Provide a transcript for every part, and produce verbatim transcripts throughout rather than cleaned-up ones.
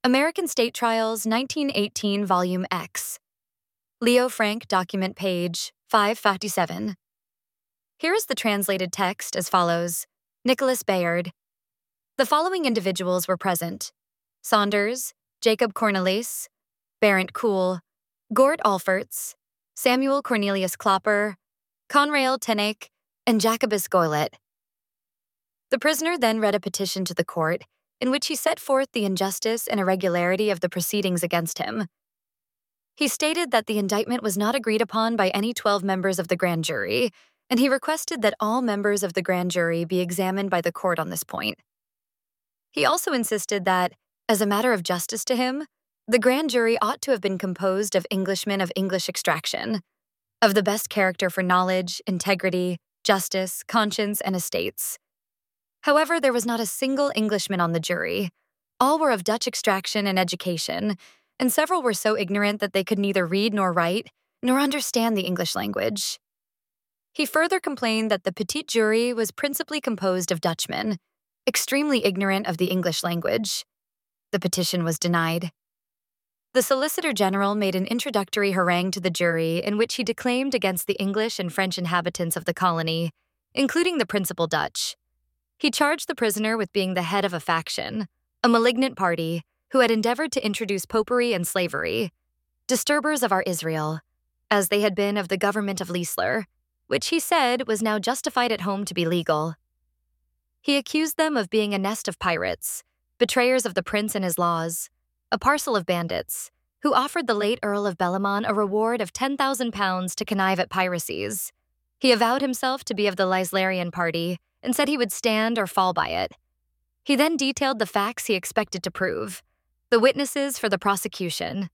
American State Trials, nineteen eighteen, Volume X. Leo Frank, document page five fifty-seven. Here is the translated text as follows. Nicholas Bayard. The following individuals were present: Saunders, Jacob Cornelis, Barent Kuhl, Gort Alferts, Samuel Cornelius Klopper, Conrail Tenake, and Jacobus Goylet. The prisoner then read a petition to the court in which he set forth the injustice and irregularity of the proceedings against him. He stated that the indictment was not agreed upon by any twelve members of the grand jury, and he requested that all members of the grand jury be examined by the court on this point. He also insisted that, as a matter of justice to him, the grand jury ought to have been composed of Englishmen of English extraction, of the best character for knowledge, integrity, justice, conscience, and estates. However, there was not a single Englishman on the jury. All were of Dutch extraction and education, and several were so ignorant that they could neither read nor write, nor understand the English language. He further complained that the petit jury was principally composed of Dutchmen, extremely ignorant of the English language. The petition was denied. The Solicitor General made an introductory harangue to the jury in which he declaimed against the English and French inhabitants of the colony, including the principal Dutch. He charged the prisoner with being the head of a faction, a malignant party, who had endeavored to introduce popery and slavery, disturbers of our Israel, as they had been of the government of Leisler, which he said was now justified at home to be legal. He accused them of being a nest of pirates, betrayers of the prince and his laws, a parcel of bandits, who offered the late Earl of Bellamont a reward of ten thousand pounds to connive at piracies. He avowed himself to be of the Leislerian party and said he would stand or fall by it. He then detailed the facts he expected to prove, the witnesses for the prosecution.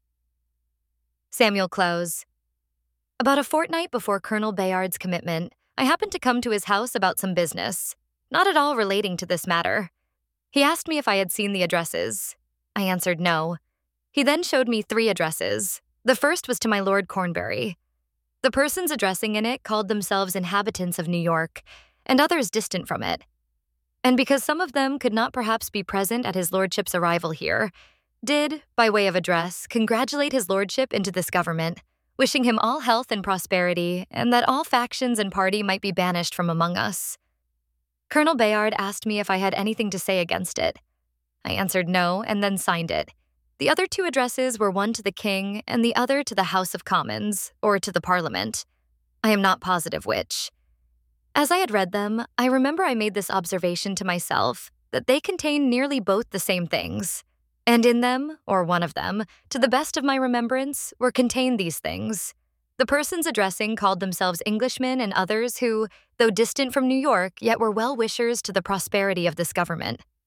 Samuel Clowes. About a fortnight before Colonel Bayard's commitment, I happened to come to his house about some business, not at all relating to this matter. He asked me if I had seen the addresses. I answered no. He then showed me three addresses. The first was to my Lord Cornbury. The persons addressing in it called themselves inhabitants of New York, and others distant from it. And because some of them could not perhaps be present at his lordship's arrival here, did, by way of address, congratulate his lordship into this government, wishing him all health and prosperity, and that all factions and party might be banished from among us. Colonel Bayard asked me if I had anything to say against it. I answered no, and then signed it. The other two addresses were one to the King and the other to the House of Commons, or to the Parliament. I am not positive which. As I had read them, I remember I made this observation to myself, that they contain nearly both the same things. And in them, or one of them, to the best of my remembrance, were contained these things. The persons addressing called themselves Englishmen and others who, though distant from New York, yet were well-wishers to the prosperity of this government.